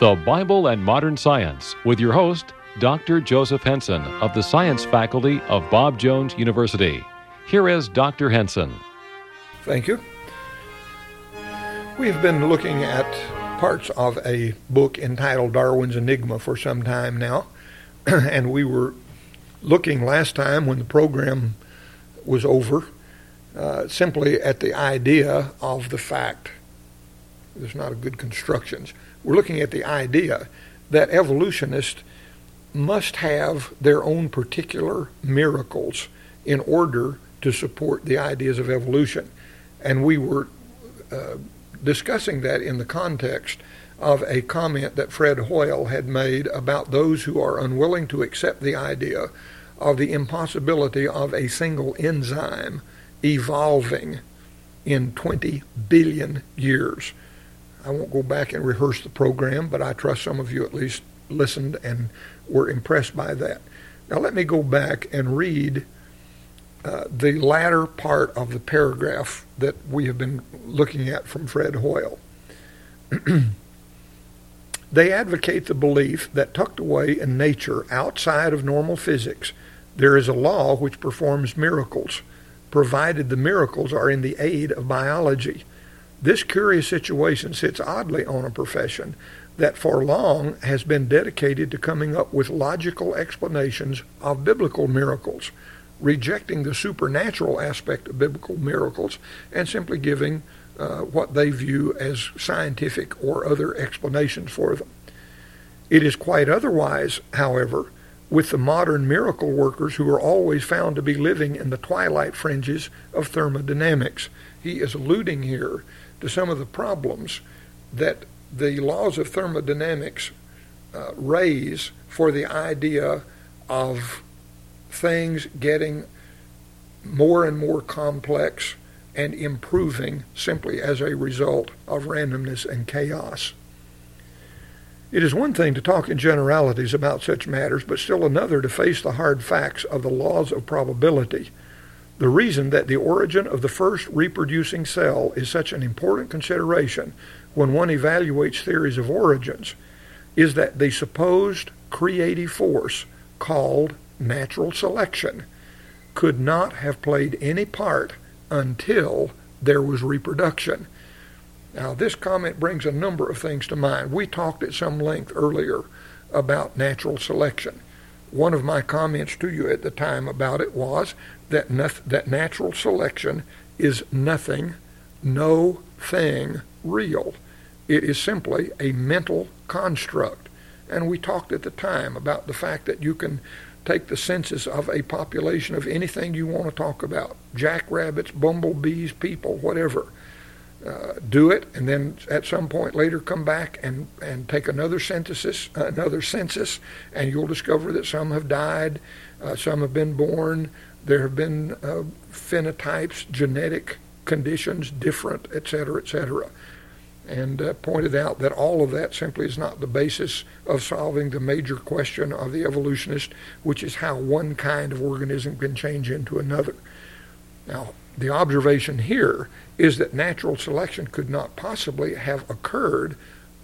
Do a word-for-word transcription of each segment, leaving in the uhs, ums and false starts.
The Bible and Modern Science with your host, Doctor Joseph Henson of the Science Faculty of Bob Jones University. Here is Doctor Henson. Thank you. We've been looking at parts of a book entitled Darwin's Enigma for some time now, and we were looking last time when the program was over uh, simply at the idea of the fact. There's not a good constructions. We're looking at the idea that evolutionists must have their own particular miracles in order to support the ideas of evolution. And we were uh, discussing that in the context of a comment that Fred Hoyle had made about those who are unwilling to accept the idea of the impossibility of a single enzyme evolving in twenty billion years. I won't go back and rehearse the program, but I trust some of you at least listened and were impressed by that. Now let me go back and read uh, the latter part of the paragraph that we have been looking at from Fred Hoyle. They advocate the belief that tucked away in nature outside of normal physics, there is a law which performs miracles, provided the miracles are in the aid of biology. This curious situation sits oddly on a profession that for long has been dedicated to coming up with logical explanations of biblical miracles, rejecting the supernatural aspect of biblical miracles and simply giving uh, what they view as scientific or other explanations for them. It is quite otherwise, however, with the modern miracle workers who are always found to be living in the twilight fringes of thermodynamics. He is alluding here to some of the problems that the laws of thermodynamics uh, raise for the idea of things getting more and more complex and improving simply as a result of randomness and chaos. It is one thing to talk in generalities about such matters, but still another to face the hard facts of the laws of probability. The reason that the origin of the first reproducing cell is such an important consideration when one evaluates theories of origins is that the supposed creative force called natural selection could not have played any part until there was reproduction. Now, this comment brings a number of things to mind. We talked at some length earlier about natural selection. One of my comments to you at the time about it was that noth- that natural selection is nothing, no thing real. It is simply a mental construct. And we talked at the time about the fact that you can take the census of a population of anything you want to talk about, jackrabbits, bumblebees, people, whatever. Uh, do it, and then at some point later come back and, and take another census, uh, another census, and you'll discover that some have died, uh, some have been born, there have been uh, phenotypes, genetic conditions, different, et cetera, et cetera. And uh, pointed out that all of that simply is not the basis of solving the major question of the evolutionist, which is how one kind of organism can change into another. Now, the observation here is that natural selection could not possibly have occurred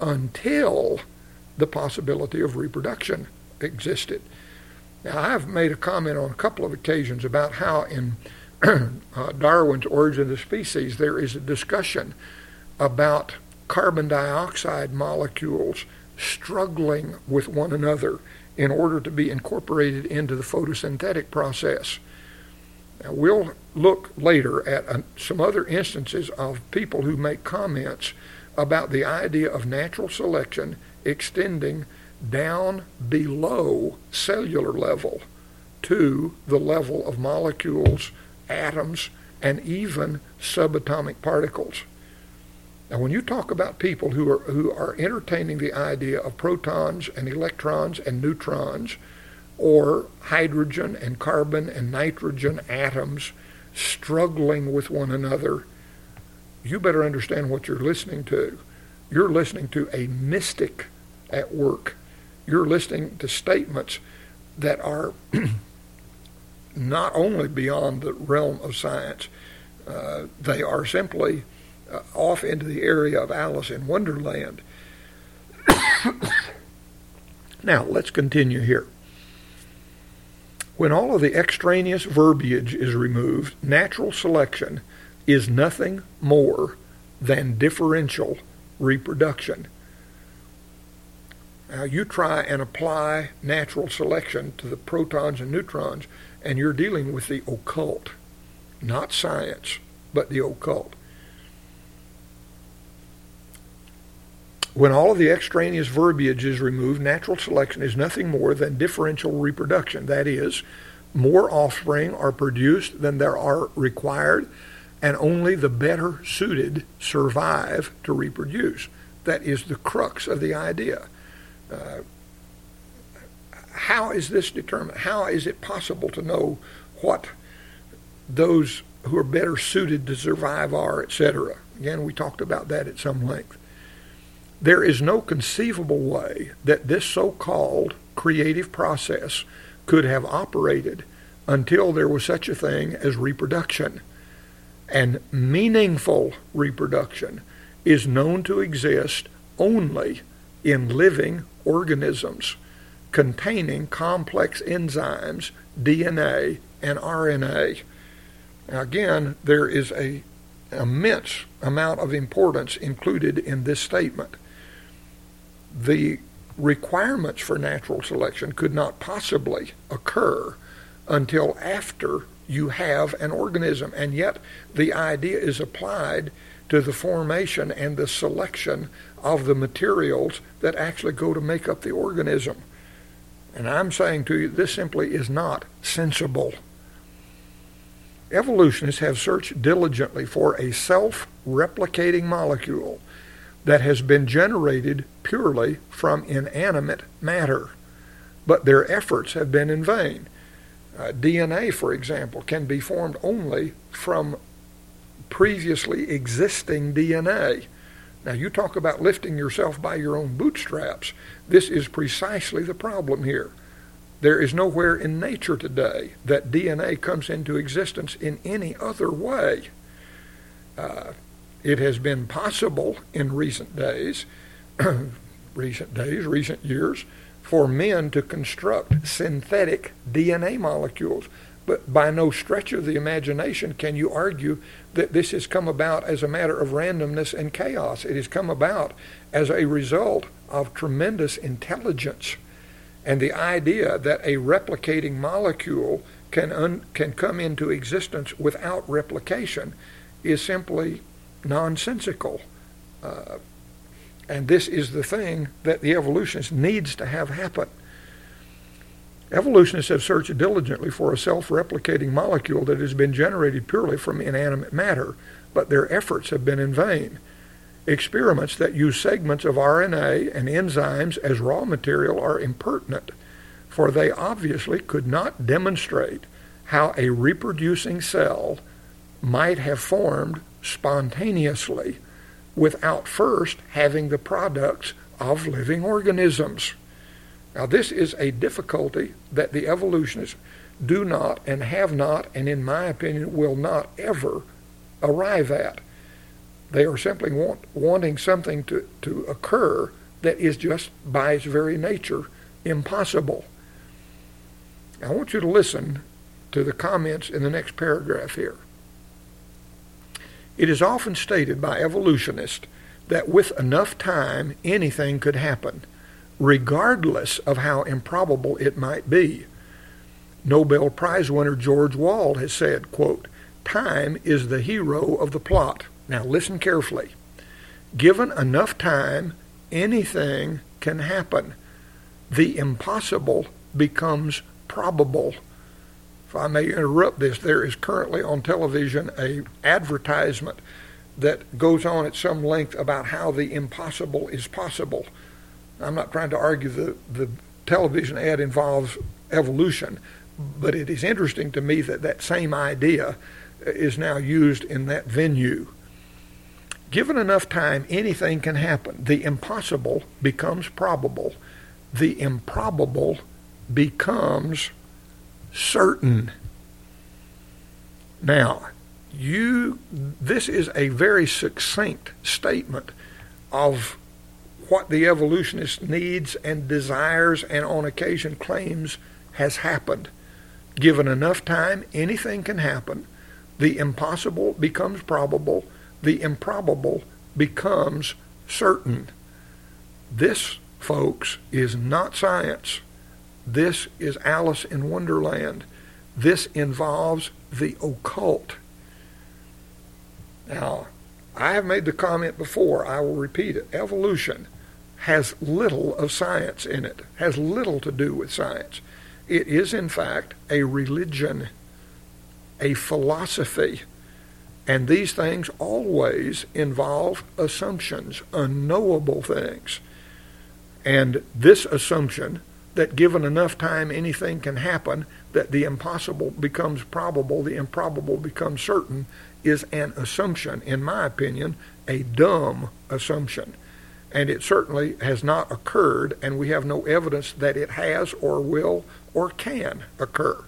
until the possibility of reproduction existed. Now, I've made a comment on a couple of occasions about how in uh, Darwin's Origin of the Species there is a discussion about carbon dioxide molecules struggling with one another in order to be incorporated into the photosynthetic process. Now, we'll look later at uh, some other instances of people who make comments about the idea of natural selection extending down below cellular level to the level of molecules, atoms, and even subatomic particles. Now, when you talk about people who are who are entertaining the idea of protons and electrons and neutrons, or hydrogen and carbon and nitrogen atoms struggling with one another, you better understand what you're listening to. You're listening to a mystic at work. You're listening to statements that are not only beyond the realm of science, uh, they are simply uh, off into the area of Alice in Wonderland. Now, let's continue here. When all of the extraneous verbiage is removed, natural selection is nothing more than differential reproduction. Now, you try and apply natural selection to the protons and neutrons, and you're dealing with the occult, not science, but the occult. When all of the extraneous verbiage is removed, natural selection is nothing more than differential reproduction. That is, more offspring are produced than there are required, and only the better suited survive to reproduce. That is the crux of the idea. Uh, how is this determined? How is it possible to know what those who are better suited to survive are, et cetera? Again, we talked about that at some length. There is no conceivable way that this so-called creative process could have operated until there was such a thing as reproduction. And meaningful reproduction is known to exist only in living organisms containing complex enzymes, D N A, and R N A. Now again, there is an immense amount of importance included in this statement. The requirements for natural selection could not possibly occur until after you have an organism, and yet the idea is applied to the formation and the selection of the materials that actually go to make up the organism. And I'm saying to you, this simply is not sensible. Evolutionists have searched diligently for a self-replicating molecule that has been generated purely from inanimate matter, but their efforts have been in vain. Uh, D N A, for example, can be formed only from previously existing D N A. Now, you talk about lifting yourself by your own bootstraps. This is precisely the problem here. There is nowhere in nature today that D N A comes into existence in any other way. Uh, it has been possible in recent days, recent days, recent years, for men to construct synthetic D N A molecules. But by no stretch of the imagination can you argue that this has come about as a matter of randomness and chaos. It has come about as a result of tremendous intelligence. And the idea that a replicating molecule can un- can come into existence without replication is simply nonsensical. Uh, and this is the thing that the evolutionist needs to have happen. Evolutionists have searched diligently for a self-replicating molecule that has been generated purely from inanimate matter, but their efforts have been in vain. Experiments that use segments of R N A and enzymes as raw material are impertinent, for they obviously could not demonstrate how a reproducing cell might have formed spontaneously without first having the products of living organisms. Now, this is a difficulty that the evolutionists do not and have not, and in my opinion, will not ever arrive at. They are simply want, wanting something to, to occur that is just by its very nature impossible. I want you to listen to the comments in the next paragraph here. It is often stated by evolutionists that with enough time anything could happen, regardless of how improbable it might be. Nobel Prize winner George Wald has said, quote, "Time is the hero of the plot." Now listen carefully. Given enough time, anything can happen. The impossible becomes probable. If I may interrupt this, there is currently on television a advertisement that goes on at some length about how the impossible is possible. I'm not trying to argue the, the television ad involves evolution, but it is interesting to me that that same idea is now used in that venue. Given enough time, anything can happen. The impossible becomes probable. The improbable becomes certain. Now, you, this is a very succinct statement of what the evolutionist needs and desires and on occasion claims has happened. Given enough time, anything can happen. The impossible becomes probable. The improbable becomes certain. This, folks, is not science. This is Alice in Wonderland. This involves the occult. Now, I have made the comment before, I will repeat it. Evolution has little of science in it, has little to do with science. It is, in fact, a religion, a philosophy, and these things always involve assumptions, unknowable things. And this assumption that given enough time anything can happen, that the impossible becomes probable, the improbable becomes certain, is an assumption, in my opinion, a dumb assumption. And it certainly has not occurred, and we have no evidence that it has or will or can occur.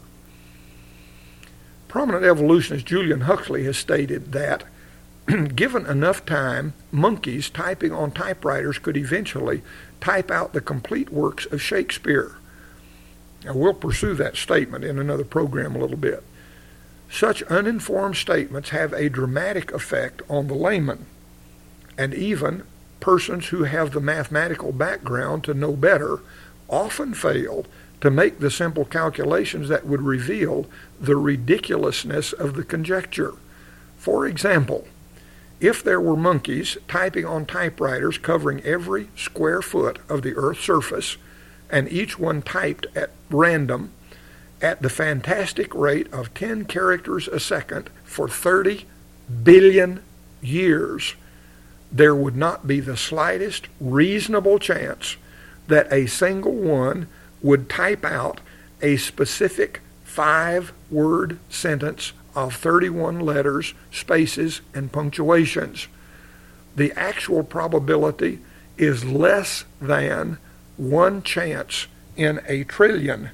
Prominent evolutionist Julian Huxley has stated that given enough time, monkeys typing on typewriters could eventually type out the complete works of Shakespeare. Now, we'll pursue that statement in another program a little bit. Such uninformed statements have a dramatic effect on the layman, and even persons who have the mathematical background to know better often fail to make the simple calculations that would reveal the ridiculousness of the conjecture. For example, if there were monkeys typing on typewriters covering every square foot of the Earth's surface, and each one typed at random at the fantastic rate of ten characters a second for thirty billion years, there would not be the slightest reasonable chance that a single one would type out a specific five-word sentence of thirty-one letters, spaces, and punctuations. The actual probability is less than one chance in a trillion.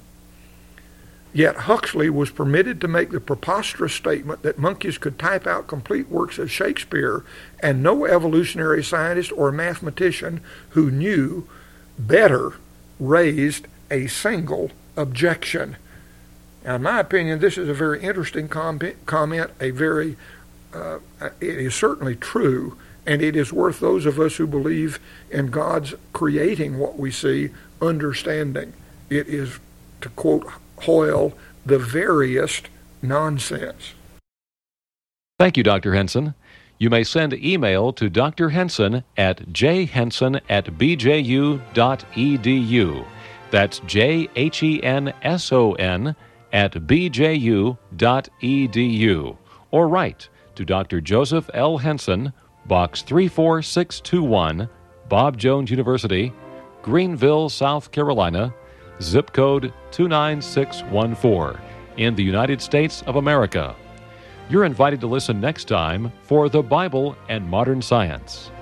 Yet Huxley was permitted to make the preposterous statement that monkeys could type out complete works of Shakespeare, and no evolutionary scientist or mathematician who knew better raised a single objection. Now, in my opinion, this is a very interesting com- comment, a very, uh, it is certainly true, and it is worth those of us who believe in God's creating what we see, understanding. It is, to quote Hoyle, the veriest nonsense. Thank you, Doctor Henson. You may send email to Doctor Henson at j henson at b j u dot e d u. That's J H E N S O N at b j u dot e d u. Or write to Doctor Joseph L. Henson, Box three four six two one, Bob Jones University, Greenville, South Carolina, zip code two nine six one four, in the United States of America. You're invited to listen next time for The Bible and Modern Science.